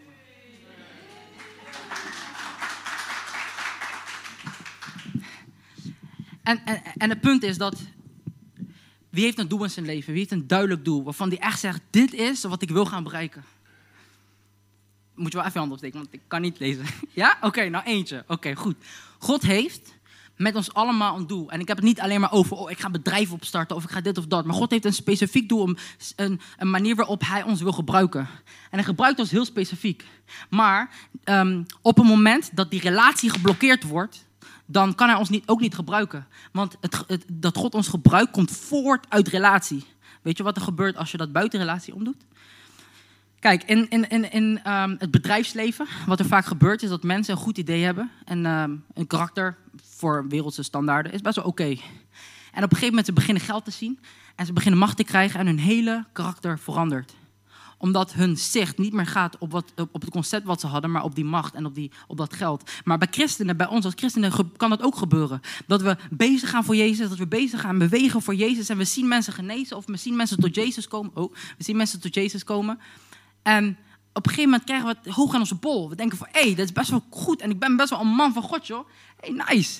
En, en, en het punt is dat, wie heeft een doel in zijn leven? Wie heeft een duidelijk doel? Waarvan die echt zegt, dit is wat ik wil gaan bereiken. Moet je wel even je hand opsteken, want ik kan niet lezen. Ja? Oké, okay, nou eentje. Oké, okay, goed. God heeft met ons allemaal een doel. En ik heb het niet alleen maar over, oh, ik ga bedrijven opstarten of ik ga dit of dat. Maar God heeft een specifiek doel, om een, een manier waarop hij ons wil gebruiken. En hij gebruikt ons heel specifiek. Maar um, op het moment dat die relatie geblokkeerd wordt, dan kan hij ons niet, ook niet gebruiken. Want het, het, dat God ons gebruikt komt voort uit relatie. Weet je wat er gebeurt als je dat buiten relatie omdoet? Kijk, in, in, in, in um, het bedrijfsleven, wat er vaak gebeurt, is dat mensen een goed idee hebben. En um, een karakter voor wereldse standaarden is best wel oké. Okay. En op een gegeven moment ze beginnen geld te zien. En ze beginnen macht te krijgen en hun hele karakter verandert. Omdat hun zicht niet meer gaat op, wat, op het concept wat ze hadden, maar op die macht en op, die, op dat geld. Maar bij christenen, bij ons als christenen, kan dat ook gebeuren. Dat we bezig gaan voor Jezus, dat we bezig gaan bewegen voor Jezus. En we zien mensen genezen of we zien mensen tot Jezus komen. Oh, we zien mensen tot Jezus komen. En op een gegeven moment krijgen we het hoog aan onze bol. We denken van, hé, hey, dat is best wel goed. En ik ben best wel een man van God, joh. Hé, hey, nice.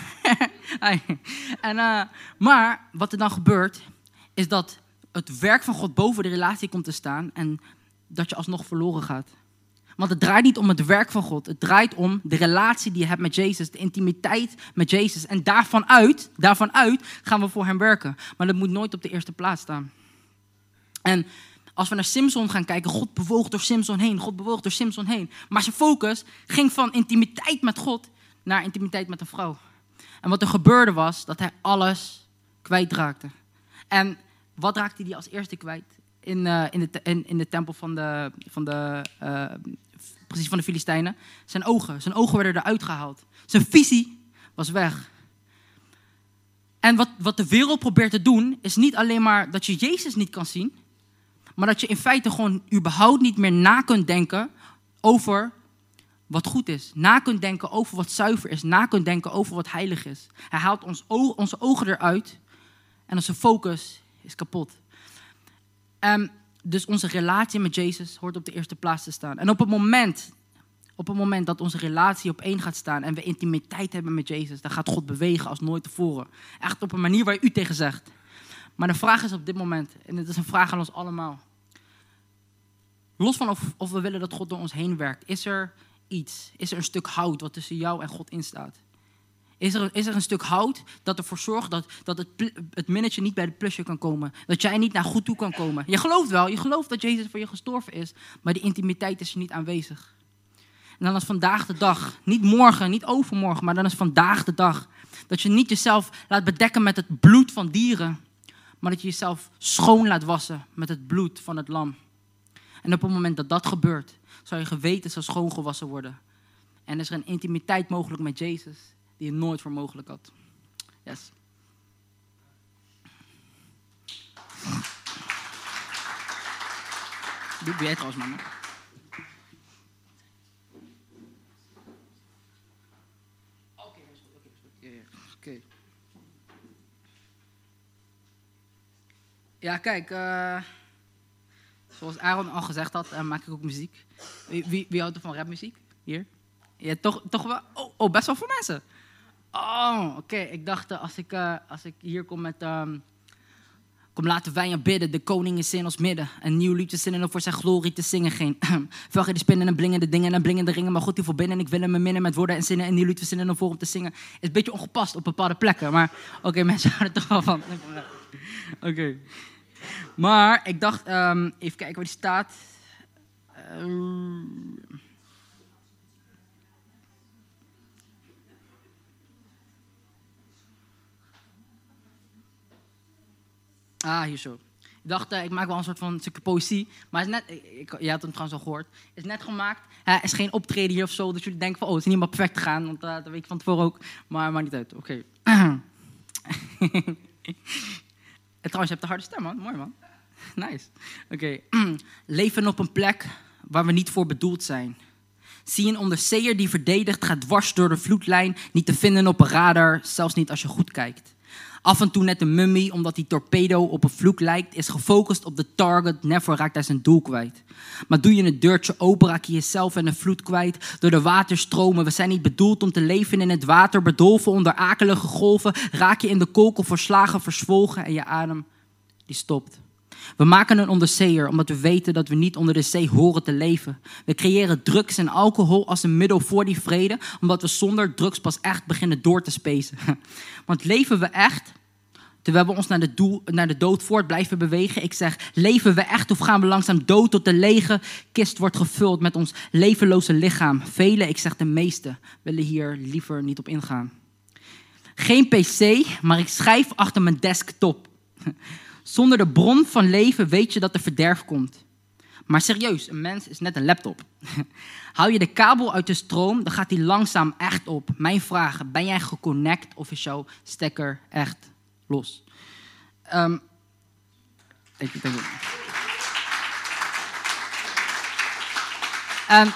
en, uh, maar wat er dan gebeurt, is dat het werk van God boven de relatie komt te staan en dat je alsnog verloren gaat. Want het draait niet om het werk van God. Het draait om de relatie die je hebt met Jezus, de intimiteit met Jezus. En daarvan uit, daarvan uit gaan we voor hem werken. Maar dat moet nooit op de eerste plaats staan. En als we naar Simson gaan kijken, God bewoog door Simson heen, God bewoog door Simson heen. Maar zijn focus ging van intimiteit met God naar intimiteit met een vrouw. En wat er gebeurde was dat hij alles kwijtraakte. En wat raakte hij als eerste kwijt? In, uh, in, de, te- in, in de tempel van de, van de, uh, precies van de Filistijnen. Zijn ogen. Zijn ogen werden eruit gehaald. Zijn visie was weg. En wat, wat de wereld probeert te doen, is niet alleen maar dat je Jezus niet kan zien, maar dat je in feite gewoon überhaupt niet meer na kunt denken over wat goed is. Na kunt denken over wat zuiver is. Na kunt denken over wat heilig is. Hij haalt ons oog, onze ogen eruit en onze focus is kapot. Um, dus onze relatie met Jezus hoort op de eerste plaats te staan. En op het moment, op het moment dat onze relatie op één gaat staan en we intimiteit hebben met Jezus, dan gaat God bewegen als nooit tevoren. Echt op een manier waar je u tegen zegt. Maar de vraag is op dit moment, en het is een vraag aan ons allemaal. Los van of, of we willen dat God door ons heen werkt, is er iets, is er een stuk hout wat tussen jou en God instaat? Is er, is er een stuk hout dat ervoor zorgt dat, dat het, het minnetje niet bij het plusje kan komen? Dat jij niet naar goed toe kan komen? Je gelooft wel, je gelooft dat Jezus voor je gestorven is, maar die intimiteit is er niet aanwezig. En dan is vandaag de dag, niet morgen, niet overmorgen, maar dan is vandaag de dag, dat je niet jezelf laat bedekken met het bloed van dieren, maar dat je jezelf schoon laat wassen met het bloed van het lam. En op het moment dat dat gebeurt, zal je geweten zal schoongewassen worden. En is er een intimiteit mogelijk met Jezus die je nooit voor mogelijk had. Yes. Doe jij trouwens, man. Oké, oké. Ja, kijk, uh, zoals Aaron al gezegd had, uh, maak ik ook muziek. Wie, wie, wie houdt er van rapmuziek? Hier? Ja, toch, toch wel? Oh, oh, best wel veel mensen. Oh, oké. Okay. Ik dacht, uh, als, ik, uh, als ik hier kom met... Um, kom, laten wij bidden, de koning is in ons midden. Een nieuw lied te zinnen voor zijn glorie te zingen. Geen velgen die spinnen en blingende dingen en blingende ringen. Maar God die voor binnen en ik wil hem minnen met woorden en zinnen. En nieuw lied te zinnen voor hem te zingen. Is een beetje ongepast op bepaalde plekken. Maar oké, okay, mensen houden er toch wel van. Oké. Okay. Maar ik dacht, um, even kijken waar die staat. Uh, ah, hier zo. Ik dacht, uh, ik maak wel een soort van stukje poëzie. Maar het is net, ik, je had hem trouwens al gehoord. Het is net gemaakt. Het uh, is geen optreden hier of zo. Dus jullie denken van, oh, het is niet helemaal perfect gegaan. Want uh, dat weet ik van tevoren ook. Maar maakt niet uit. Oké. Okay. Trouwens, je hebt een harde stem, man. Mooi, man. Nice. Oké. Okay. Leven op een plek waar we niet voor bedoeld zijn. Zie een onderzeeër die verdedigt, gaat dwars door de vloedlijn. Niet te vinden op een radar, zelfs niet als je goed kijkt. Af en toe net een mummie, omdat die torpedo op een vloek lijkt, is gefocust op de target, never raakt hij zijn doel kwijt. Maar doe je een deurtje open, raak je jezelf en de vloed kwijt. Door de waterstromen, we zijn niet bedoeld om te leven in het water, bedolven onder akelige golven. Raak je in de kolken verslagen, verzwolgen en je adem, die stopt. We maken een onderzeeër omdat we weten dat we niet onder de zee horen te leven. We creëren drugs en alcohol als een middel voor die vrede, omdat we zonder drugs pas echt beginnen door te spacen. Want leven we echt, terwijl we ons naar de, doel, naar de dood voort blijven bewegen? Ik zeg, leven we echt of gaan we langzaam dood tot de lege kist wordt gevuld met ons levenloze lichaam? Velen, ik zeg de meesten, willen hier liever niet op ingaan. Geen pc, maar ik schrijf achter mijn desktop. Zonder de bron van leven weet je dat er verderf komt. Maar serieus, een mens is net een laptop. Hou je de kabel uit de stroom, dan gaat die langzaam echt op. Mijn vraag, ben jij geconnect of is jouw stekker echt los? Um, denk ik, denk ik. Um,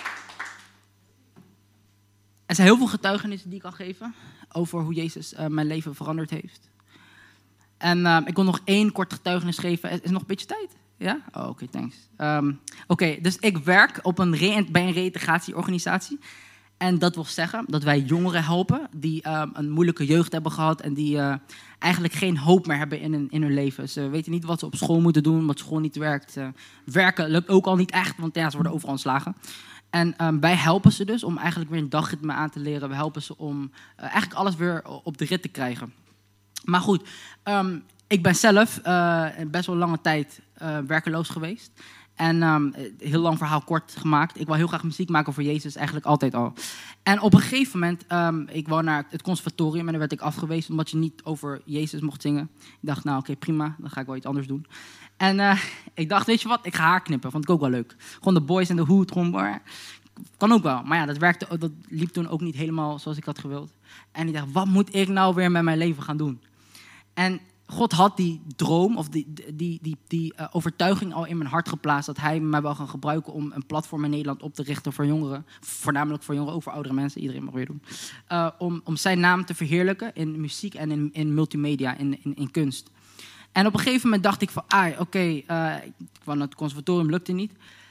er zijn heel veel getuigenissen die ik kan geven over hoe Jezus uh, mijn leven veranderd heeft. En uh, ik wil nog één kort getuigenis geven. Is er nog een beetje tijd? Ja? Oh, oké, okay, thanks. Um, oké, okay, dus ik werk op een re- bij een reïntegratieorganisatie. En dat wil zeggen dat wij jongeren helpen die um, een moeilijke jeugd hebben gehad en die uh, eigenlijk geen hoop meer hebben in hun, in hun leven. Ze weten niet wat ze op school moeten doen, wat school niet werkt. Uh, werken lukt ook al niet echt, want ja, ze worden overal ontslagen. En um, wij helpen ze dus om eigenlijk weer een dagritme aan te leren. We helpen ze om uh, eigenlijk alles weer op de rit te krijgen. Maar goed, um, ik ben zelf uh, best wel lange tijd uh, werkeloos geweest. En um, heel lang verhaal kort gemaakt. Ik wil heel graag muziek maken voor Jezus, eigenlijk altijd al. En op een gegeven moment, um, ik wou naar het conservatorium en dan werd ik afgewezen omdat je niet over Jezus mocht zingen. Ik dacht, nou oké, okay, prima, dan ga ik wel iets anders doen. En uh, ik dacht, weet je wat, ik ga haar knippen, vond ik ook wel leuk. Gewoon de boys in de hood, gewoon, maar, kan ook wel. Maar ja, dat, werkte, dat liep toen ook niet helemaal zoals ik had gewild. En ik dacht, wat moet ik nou weer met mijn leven gaan doen? En God had die droom of die, die, die, die uh, overtuiging al in mijn hart geplaatst dat hij mij wil gaan gebruiken om een platform in Nederland op te richten voor jongeren. Voornamelijk voor jongeren, ook voor oudere mensen, iedereen mag weer doen. Uh, om, om zijn naam te verheerlijken in muziek en in, in multimedia, in, in, in kunst. En op een gegeven moment dacht ik van, ah, oké, okay, uh, ik kwam naar het conservatorium, lukte niet.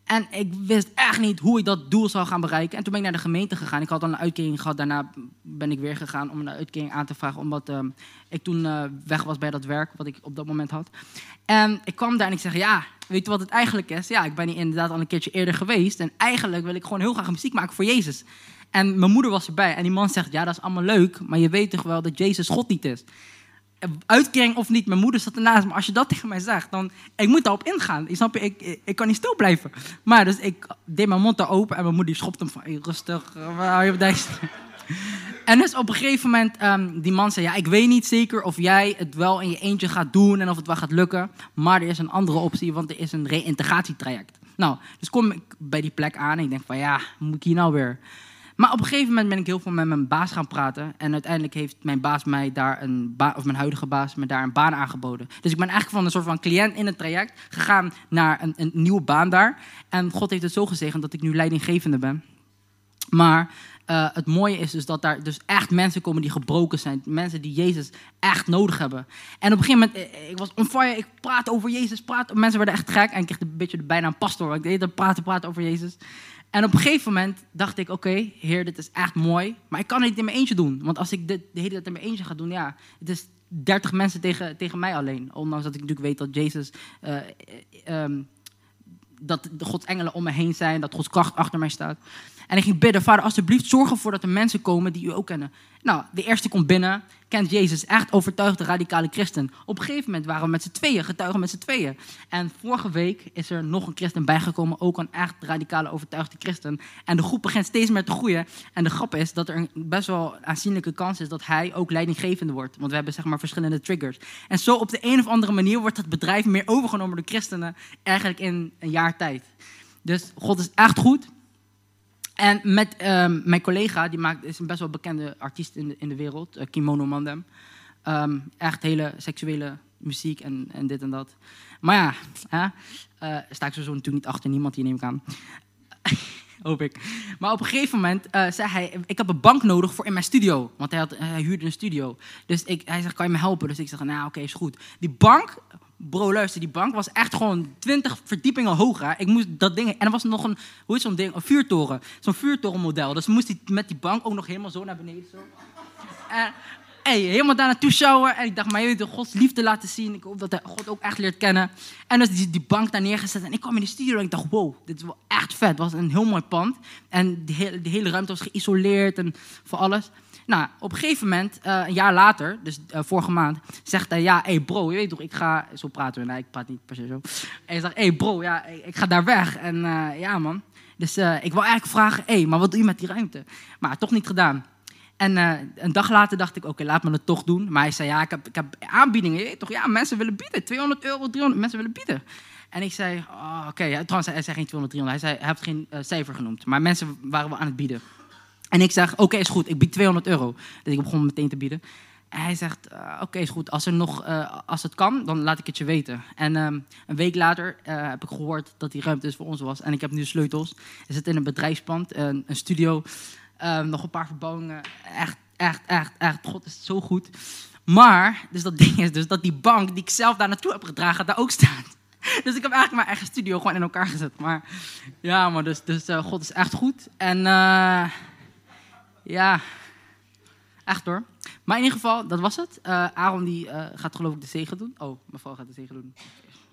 En ik wist echt niet hoe ik dat doel zou gaan bereiken. En toen ben ik naar de gemeente gegaan. Ik had al een uitkering gehad. Daarna ben ik weer gegaan om een uitkering aan te vragen. Omdat uh, ik toen uh, weg was bij dat werk wat ik op dat moment had. En ik kwam daar en ik zeg, ja, weet je wat het eigenlijk is? Ja, ik ben hier inderdaad al een keertje eerder geweest. En eigenlijk wil ik gewoon heel graag muziek maken voor Jezus. En mijn moeder was erbij. En die man zegt, ja, dat is allemaal leuk. Maar je weet toch wel dat Jezus God niet is? Uitkering of niet, mijn moeder zat ernaast. Maar als je dat tegen mij zegt, dan... Ik moet daarop ingaan. Ik snap je, ik, ik, ik kan niet stil blijven. Maar dus ik deed mijn mond daar open en mijn moeder schopte hem van... Hey, rustig, waar hou je op deze? En dus op een gegeven moment, um, die man zei... Ja, ik weet niet zeker of jij het wel in je eentje gaat doen en of het wel gaat lukken. Maar er is een andere optie, want er is een reïntegratietraject. Nou, dus kom ik bij die plek aan en ik denk van... Ja, moet ik hier nou weer... Maar op een gegeven moment ben ik heel veel met mijn baas gaan praten. En uiteindelijk heeft mijn baas mij daar een baan, of mijn huidige baas me daar een baan aangeboden. Dus ik ben eigenlijk van een soort van cliënt in het traject gegaan naar een, een nieuwe baan daar. En God heeft het zo gezegend dat ik nu leidinggevende ben. Maar uh, het mooie is dus dat daar dus echt mensen komen die gebroken zijn. Mensen die Jezus echt nodig hebben. En op een gegeven moment, ik was on fire, ik praat over Jezus. Praat, mensen werden echt gek en ik kreeg een beetje bijna een pastoor. Ik deed het praten, praten over Jezus. En op een gegeven moment dacht ik, oké, okay, Heer, dit is echt mooi. Maar ik kan het niet in mijn eentje doen. Want als ik dit de hele tijd in mijn eentje ga doen, ja, het is dertig mensen tegen, tegen mij alleen. Ondanks dat ik natuurlijk weet dat Jezus, uh, um, dat Gods engelen om me heen zijn, dat Gods kracht achter mij staat. En ik ging bidden, Vader, alsjeblieft, zorg ervoor dat er mensen komen die u ook kennen. Nou, de eerste komt binnen, kent Jezus, echt overtuigde radicale christen. Op een gegeven moment waren we met z'n tweeën, getuigen met z'n tweeën. En vorige week is er nog een christen bijgekomen, ook een echt radicale overtuigde christen. En de groep begint steeds meer te groeien. En de grap is dat er een best wel aanzienlijke kans is dat hij ook leidinggevende wordt. Want we hebben zeg maar verschillende triggers. En zo op de een of andere manier wordt het bedrijf meer overgenomen door christenen, eigenlijk in een jaar tijd. Dus God is echt goed. En met um, mijn collega, die maakt, is een best wel bekende artiest in de, in de wereld, uh, Kimono Mandem. Um, echt hele seksuele muziek en, en dit en dat. Maar ja, hè, uh, sta ik sowieso natuurlijk niet achter niemand hier, neem ik aan. Hoop ik. Maar op een gegeven moment uh, zei hij, ik heb een bank nodig voor in mijn studio. Want hij, had, hij huurde een studio. Dus ik, hij zegt, kan je me helpen? Dus ik zeg, nou oké, okay, is goed. Die bank... Bro, luister, die bank was echt gewoon twintig verdiepingen hoog. Hè? Ik moest dat ding... En er was nog een... Hoe is zo'n ding? Een vuurtoren. Zo'n vuurtorenmodel. Dus moest hij met die bank ook nog helemaal zo naar beneden. Zo. En, hey, helemaal daar naartoe sjouwen. En ik dacht, maar je weet toch, Gods liefde laten zien. Ik hoop dat hij God ook echt leert kennen. En dus die, die bank daar neergezet. En ik kwam in de studio en ik dacht, wow, dit is wel echt vet. Het was een heel mooi pand. En die hele, die hele ruimte was geïsoleerd en voor alles. Nou, op een gegeven moment, uh, een jaar later, dus uh, vorige maand, zegt hij, ja, hé hey bro, je weet toch, ik ga... Zo praten we, nee, ik praat niet per se zo. En hij zegt, hé hey bro, ja, ik ga daar weg. En uh, ja man, dus uh, ik wil eigenlijk vragen, hé, hey, maar wat doe je met die ruimte? Maar toch niet gedaan. En uh, een dag later dacht ik, oké, okay, laat me het toch doen. Maar hij zei, ja, ik heb, ik heb aanbiedingen, je weet toch, ja, mensen willen bieden. tweehonderd euro, driehonderd, mensen willen bieden. En ik zei, oh, oké, okay. Trouwens, hij zei geen tweehonderd, driehonderd, hij, zei, hij heeft geen uh, cijfer genoemd. Maar mensen waren wel aan het bieden. En ik zeg, oké, okay, is goed, ik bied tweehonderd euro. Dus ik begon meteen te bieden. En hij zegt, uh, oké, okay, is goed, als, er nog, uh, als het kan, dan laat ik het je weten. En um, een week later uh, heb ik gehoord dat die ruimte dus voor ons was. En ik heb nu de sleutels. Er zit in een bedrijfspand, een, een studio, uh, nog een paar verbouwingen. Echt, echt, echt, echt, God is zo goed. Maar, dus dat ding is dus dat die bank die ik zelf daar naartoe heb gedragen, daar ook staat. Dus ik heb eigenlijk mijn eigen studio gewoon in elkaar gezet. Maar ja, maar dus, dus uh, God is echt goed. En... Uh, Ja, echt hoor. Maar in ieder geval, dat was het. Uh, Aaron die uh, gaat geloof ik de zegen doen. Oh, mevrouw gaat de zegen doen.